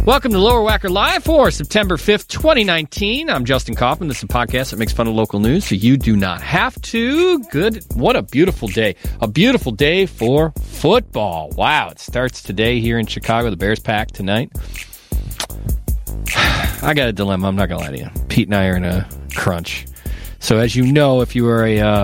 Welcome to Lower Wacker Live for September 5th, 2019. I'm Justin Kaufman. This is a podcast that makes fun of local news so you do not have to. Good. What a beautiful day. A beautiful day for football. Wow. It starts today here in Chicago. The Bears pack tonight. I got a dilemma. I'm not going to lie to you. Pete and I are in a crunch. So as you know, if you are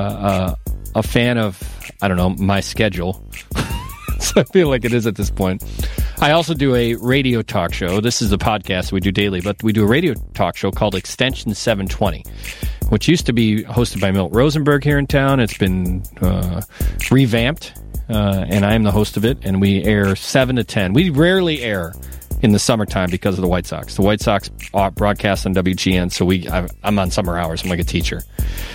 a fan of, I don't know, my schedule, so I feel like it is at this point, I also do a radio talk show. This is a podcast we do daily, but we do a radio talk show called Extension 720, which used to be hosted by Milt Rosenberg here in town. It's been revamped, and I am the host of it, and we air 7 to 10. We rarely air in the summertime because of the White Sox. The White Sox broadcast on WGN, so I'm on summer hours. I'm like a teacher.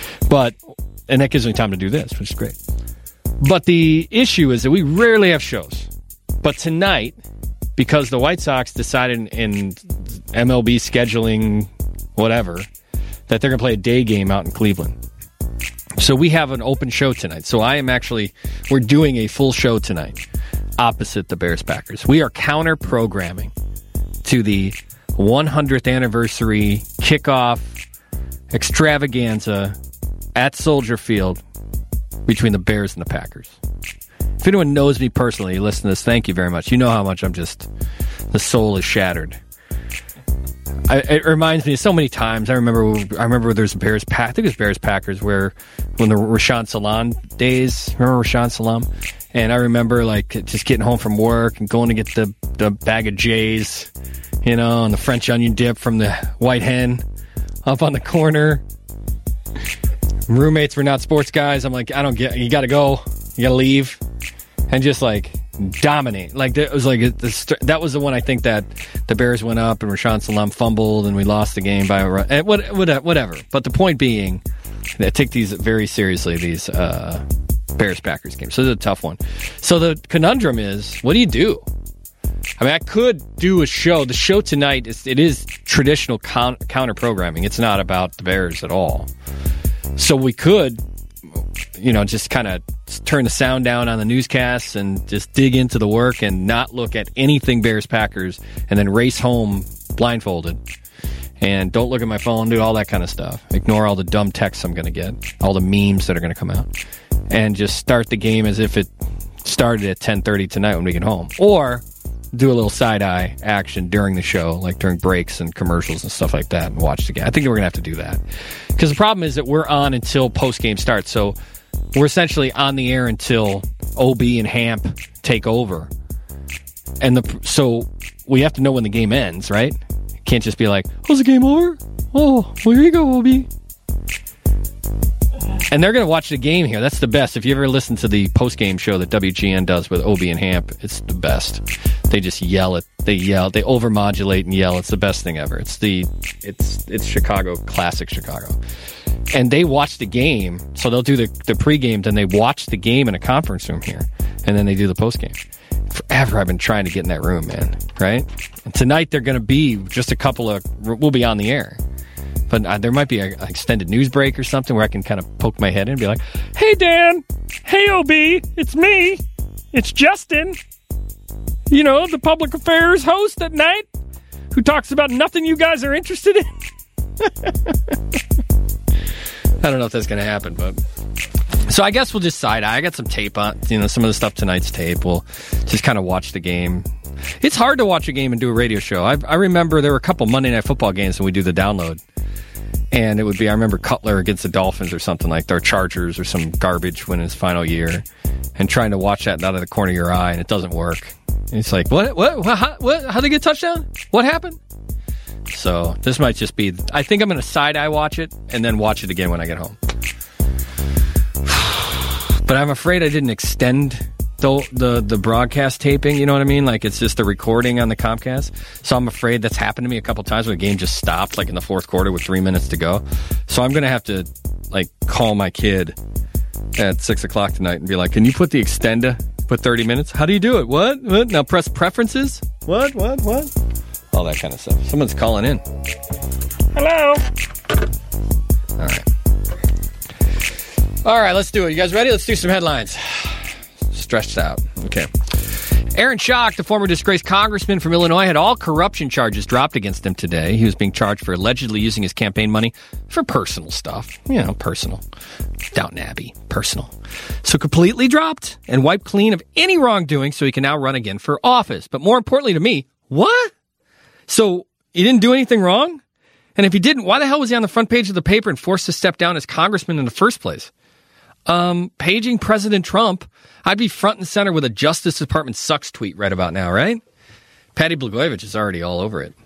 And that gives me time to do this, which is great. But the issue is that we rarely have shows. But tonight, because the White Sox decided in MLB scheduling, whatever, that they're going to play a day game out in Cleveland. So we have an open show tonight. So we're doing a full show tonight opposite the Bears Packers. We are counter-programming to the 100th anniversary kickoff extravaganza at Soldier Field between the Bears and the Packers. If anyone knows me personally, you listen to this, thank you very much. You know how much the soul is shattered. It reminds me of so many times. I remember there's a Bears Pack. I think it was Bears Packers when the Rashaan Salam days. Remember Rashaan Salam? And I remember just getting home from work and going to get the bag of J's, and the French onion dip from the White Hen up on the corner. Roommates were not sports guys. I'm like, you got to go. You got to leave. And just dominate. That was the one I think that the Bears went up and Rashaan Salam fumbled and we lost the game by a run. Whatever. But the point being, I take these very seriously, these Bears-Packers games. So this is a tough one. So the conundrum is, what do you do? I mean, I could do a show. The show tonight, it is traditional counter-programming. It's not about the Bears at all. So we could, just kind of turn the sound down on the newscasts and just dig into the work and not look at anything Bears-Packers and then race home blindfolded. And don't look at my phone, do all that kind of stuff. Ignore all the dumb texts I'm going to get, all the memes that are going to come out. And just start the game as if it started at 10:30 tonight when we get home. Or do a little side-eye action during the show, like during breaks and commercials and stuff like that, and watch the game. I think we're going to have to do that. Because the problem is that we're on until post-game starts. So we're essentially on the air until OB and Hamp take over. And so we have to know when the game ends, right? Can't just be like, "Oh, the game over? Oh, well, here you go, OB." And they're going to watch the game here. That's the best. If you ever listen to the post-game show that WGN does with OB and Hamp, it's the best. They just yell. They overmodulate and yell. It's the best thing ever. It's Chicago, classic Chicago. And they watch the game, so they'll do the pregame, then they watch the game in a conference room here, and then they do the postgame. Forever I've been trying to get in that room, man, right? And tonight they're going to be just we'll be on the air. But there might be an extended news break or something where I can kind of poke my head in and be like, "Hey, Dan. Hey, OB. It's me. It's Justin. The public affairs host at night who talks about nothing you guys are interested in." I don't know if that's going to happen, but... So I guess we'll just side-eye. I got some tape on, some of the stuff tonight's tape. We'll just kind of watch the game. It's hard to watch a game and do a radio show. I remember there were a couple Monday Night Football games when we do the download. And it would be, I remember Cutler against the Dolphins or something like that, or Chargers or some garbage when his final year, and trying to watch that out of the corner of your eye, and it doesn't work. And it's like, what, how'd they get a touchdown? What happened? So this might just be, I think I'm going to side-eye watch it and then watch it again when I get home. But I'm afraid I didn't extend the broadcast taping, you know what I mean? It's just the recording on the Comcast. So I'm afraid that's happened to me a couple times where the game just stopped, in the fourth quarter with 3 minutes to go. So I'm going to have to, call my kid at 6 o'clock tonight and be like, "Can you put the extender, put 30 minutes? How do you do it? What? Now press preferences? What? All that kind of stuff." Someone's calling in. Hello? All right, let's do it. You guys ready? Let's do some headlines. Stretched out. Okay. Aaron Schock, the former disgraced congressman from Illinois, had all corruption charges dropped against him today. He was being charged for allegedly using his campaign money for personal stuff. Personal. Downton Abbey. Personal. So completely dropped and wiped clean of any wrongdoing so he can now run again for office. But more importantly to me, what? So he didn't do anything wrong? And if he didn't, why the hell was he on the front page of the paper and forced to step down as congressman in the first place? Paging President Trump, I'd be front and center with a Justice Department sucks tweet right about now, right? Patty Blagojevich is already all over it.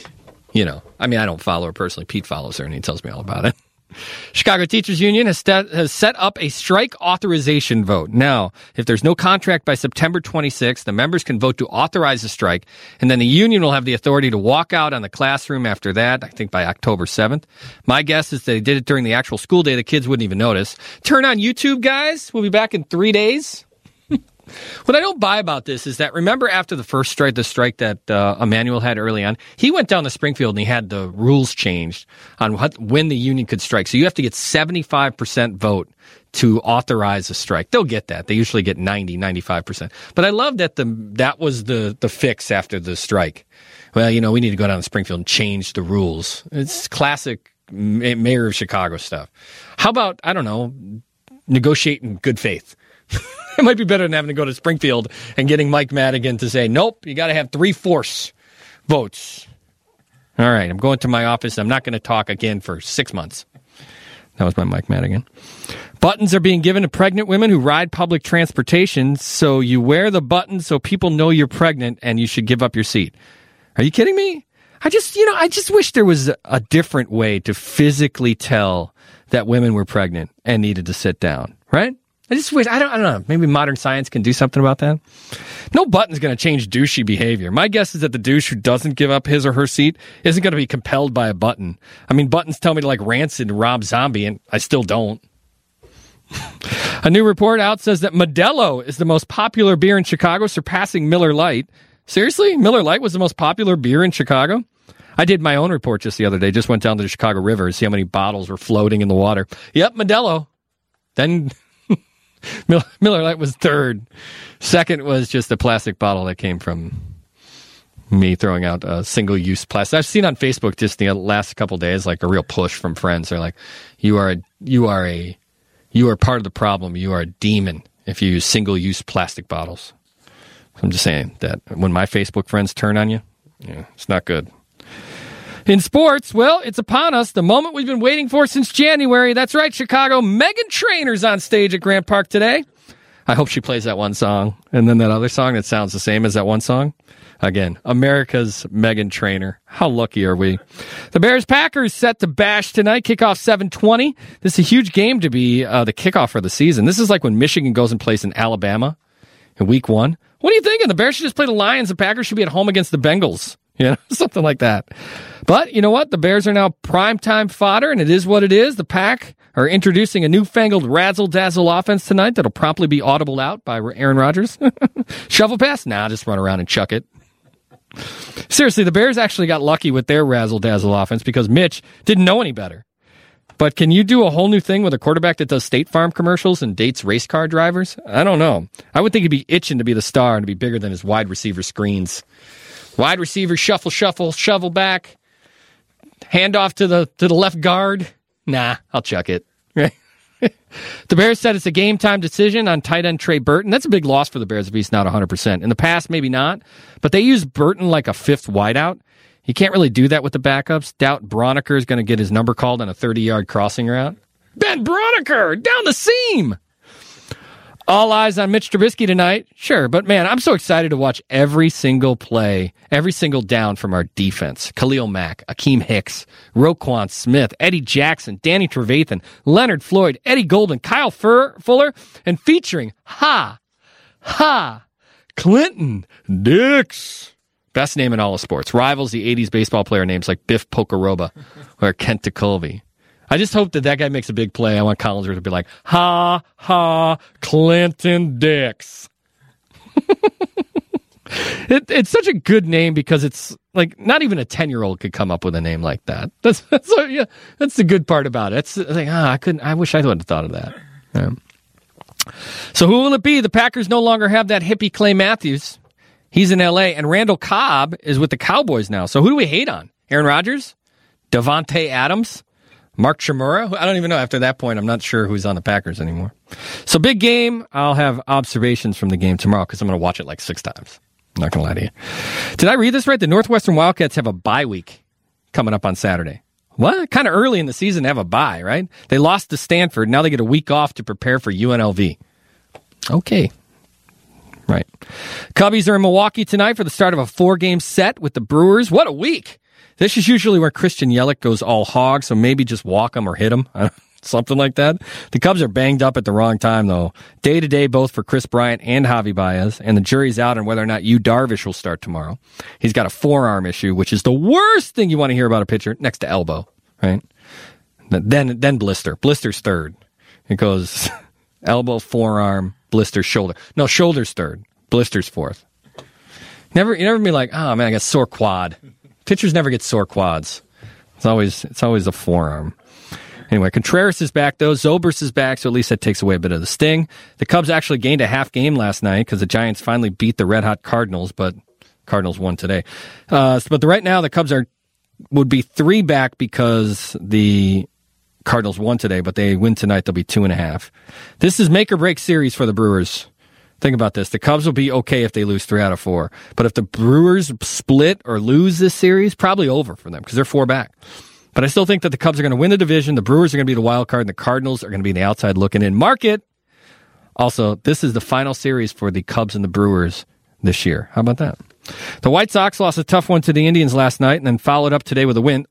I don't follow her personally. Pete follows her, and he tells me all about it. Chicago Teachers Union has set up a strike authorization vote. Now, if there's no contract by September 26th, the members can vote to authorize the strike, and then the union will have the authority to walk out on the classroom after that, I think by October 7th. My guess is they did it during the actual school day. The kids wouldn't even notice. Turn on YouTube, guys. We'll be back in 3 days. What I don't buy about this is that, remember after the first strike, the strike that Emmanuel had early on, he went down to Springfield and he had the rules changed on when the union could strike. So you have to get 75% vote to authorize a strike. They'll get that. They usually get 95%. But I love that that was the fix after the strike. Well, we need to go down to Springfield and change the rules. It's classic mayor of Chicago stuff. How about, negotiate in good faith? It might be better than having to go to Springfield and getting Mike Madigan to say, nope, you got to have 3/4 votes. All right, I'm going to my office. I'm not going to talk again for 6 months. That was my Mike Madigan. Buttons are being given to pregnant women who ride public transportation, so you wear the button so people know you're pregnant and you should give up your seat. Are you kidding me? I just wish there was a different way to physically tell that women were pregnant and needed to sit down, right? I just wish, I don't know, maybe modern science can do something about that. No button's going to change douchey behavior. My guess is that the douche who doesn't give up his or her seat isn't going to be compelled by a button. I mean, buttons tell me to like Rancid and Rob Zombie, and I still don't. A new report out says that Modelo is the most popular beer in Chicago, surpassing Miller Lite. Seriously? Miller Lite was the most popular beer in Chicago? I did my own report just the other day. Just went down to the Chicago River to see how many bottles were floating in the water. Yep, Modelo. Then Miller Lite was third. Second was just a plastic bottle that came from me throwing out single-use plastic. I've seen on Facebook just the last couple of days like a real push from friends. They're like, you are part of the problem. You are a demon if you use single-use plastic bottles. I'm just saying that when my Facebook friends turn on you, it's not good. In sports, well, it's upon us, the moment we've been waiting for since January. That's right, Chicago. Meghan Trainor's on stage at Grant Park today. I hope she plays that one song, and then that other song that sounds the same as that one song. Again, America's Meghan Trainor. How lucky are we? The Bears-Packers set to bash tonight, kickoff 7:20. This is a huge game to be the kickoff for the season. This is like when Michigan goes and plays in Alabama in week 1. What are you thinking? The Bears should just play the Lions. The Packers should be at home against the Bengals. Something like that. But you know what? The Bears are now primetime fodder, and it is what it is. The Pack are introducing a newfangled razzle-dazzle offense tonight that'll promptly be audibled out by Aaron Rodgers. Shovel pass? Nah, just run around and chuck it. Seriously, the Bears actually got lucky with their razzle-dazzle offense because Mitch didn't know any better. But can you do a whole new thing with a quarterback that does State Farm commercials and dates race car drivers? I don't know. I would think he'd be itching to be the star and to be bigger than his wide receiver screens. Wide receiver, shuffle, shovel back. Hand off to the left guard. Nah, I'll chuck it. The Bears said it's a game-time decision on tight end Trey Burton. That's a big loss for the Bears if he's not 100%. In the past, maybe not. But they use Burton like a fifth wideout. You can't really do that with the backups. Doubt Broniker is going to get his number called on a 30-yard crossing route. Ben Broniker, down the seam. All eyes on Mitch Trubisky tonight. Sure, but man, I'm so excited to watch every single play, every single down from our defense. Khalil Mack, Akeem Hicks, Roquan Smith, Eddie Jackson, Danny Trevathan, Leonard Floyd, Eddie Goldman, Kyle Fuller, and featuring Clinton Dix. Best name in all of sports. Rivals the 80s baseball player names like Biff Pocoroba or Kent DeColvey. I just hope that guy makes a big play. I want Collinsworth to be like, Clinton Dix. It's such a good name because it's like not even a 10-year-old could come up with a name like that. That's the good part about it. It's like, I wish I would have thought of that. Yeah. So who will it be? The Packers no longer have that hippie Clay Matthews. He's in L.A., and Randall Cobb is with the Cowboys now. So who do we hate on? Aaron Rodgers? Devontae Adams? Mark Chmura? I don't even know. After that point, I'm not sure who's on the Packers anymore. So big game. I'll have observations from the game tomorrow because I'm going to watch it like 6 times. I'm not going to lie to you. Did I read this right? The Northwestern Wildcats have a bye week coming up on Saturday. What? Kind of early in the season to have a bye, right? They lost to Stanford. Now they get a week off to prepare for UNLV. Okay. Right. Cubbies are in Milwaukee tonight for the start of a 4-game set with the Brewers. What a week. This is usually where Christian Yelich goes all hog, so maybe just walk him or hit him. Something like that. The Cubs are banged up at the wrong time, though. Day-to-day both for Chris Bryant and Javi Baez, and the jury's out on whether or not Yu Darvish will start tomorrow. He's got a forearm issue, which is the worst thing you want to hear about a pitcher, next to elbow, right? Then blister. Blister's third. It goes elbow, forearm, blister, shoulder. No, shoulder's third. Blister's fourth. You never be like, oh man, I got sore quad. Pitchers never get sore quads. It's always a forearm. Anyway, Contreras is back, though. Zobrist is back, so at least that takes away a bit of the sting. The Cubs actually gained a half game last night because the Giants finally beat the red-hot Cardinals, but Cardinals won today. But right now, the Cubs would be 3 back because the Cardinals won today, but they win tonight, they'll be 2.5. This is make-or-break series for the Brewers. Think about this. The Cubs will be okay if they lose 3 out of 4. But if the Brewers split or lose this series, probably over for them because they're 4 back. But I still think that the Cubs are going to win the division. The Brewers are going to be the wild card, and the Cardinals are going to be the outside looking in. Mark it. Also, this is the final series for the Cubs and the Brewers this year. How about that? The White Sox lost a tough one to the Indians last night and then followed up today with a win.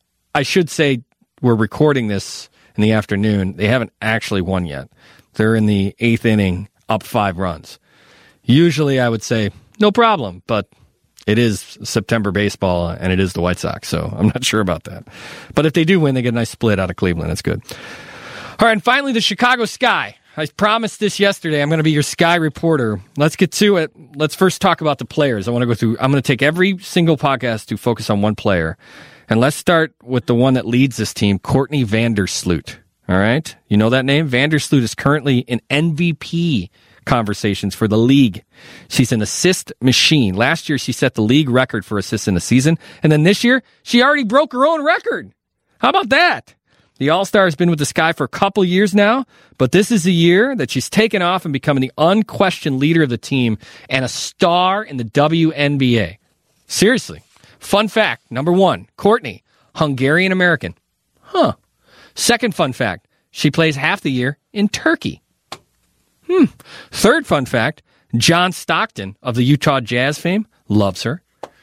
I should say we're recording this in the afternoon. They haven't actually won yet. They're in the 8th inning, up 5 runs. Usually I would say, no problem, but it is September baseball, and it is the White Sox, so I'm not sure about that. But if they do win, they get a nice split out of Cleveland. That's good. All right, and finally, the Chicago Sky. I promised this yesterday. I'm going to be your Sky reporter. Let's get to it. Let's first talk about the players. I'm going to take every single podcast to focus on one player. And let's start with the one that leads this team, Courtney Vandersloot. All right? You know that name? Vandersloot is currently in MVP conversations for the league. She's an assist machine. Last year, she set the league record for assists in a season. And then this year, she already broke her own record. How about that? The All-Star has been with the Sky for a couple years now, but this is the year that she's taken off and becoming the unquestioned leader of the team and a star in the WNBA. Seriously. Fun fact, number 1, Courtney, Hungarian-American. Huh. Second fun fact, she plays half the year in Turkey. Third fun fact, John Stockton of the Utah Jazz fame loves her.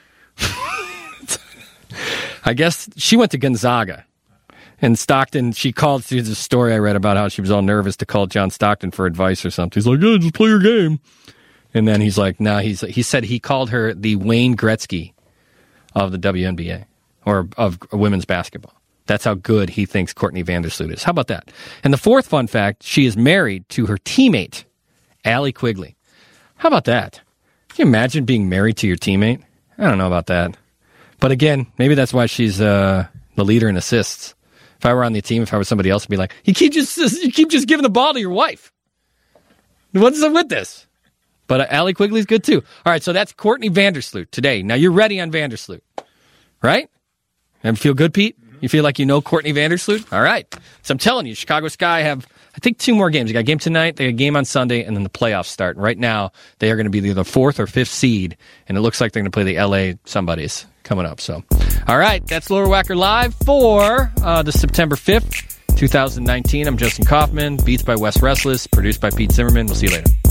I guess she went to Gonzaga. And Stockton, there's a story I read about how she was all nervous to call John Stockton for advice or something. He's like, yeah, just play your game. And then he's like, he said he called her the Wayne Gretzky of the WNBA or of women's basketball. That's how good he thinks Courtney Vandersloot is. How about that? And the fourth fun fact, she is married to her teammate, Allie Quigley. How about that? Can you imagine being married to your teammate? I don't know about that. But again, maybe that's why she's the leader in assists. If I were on the team, if I was somebody else, I'd be like, you keep just giving the ball to your wife. What's up with this? But Allie Quigley's good too. All right, so that's Courtney Vandersloot today. Now you're ready on Vandersloot, right? And feel good, Pete? You feel like you know Courtney Vandersloot? All right. So I'm telling you, Chicago Sky have, I think, 2 more games. They got a game tonight, they got a game on Sunday, and then the playoffs start. And right now, they are going to be either 4th or 5th seed, and it looks like they're going to play the LA somebodies coming up. So, all right, that's Lower Wacker Live for the September 5th, 2019. I'm Justin Kaufman, beats by Wes Restless, produced by Pete Zimmerman. We'll see you later.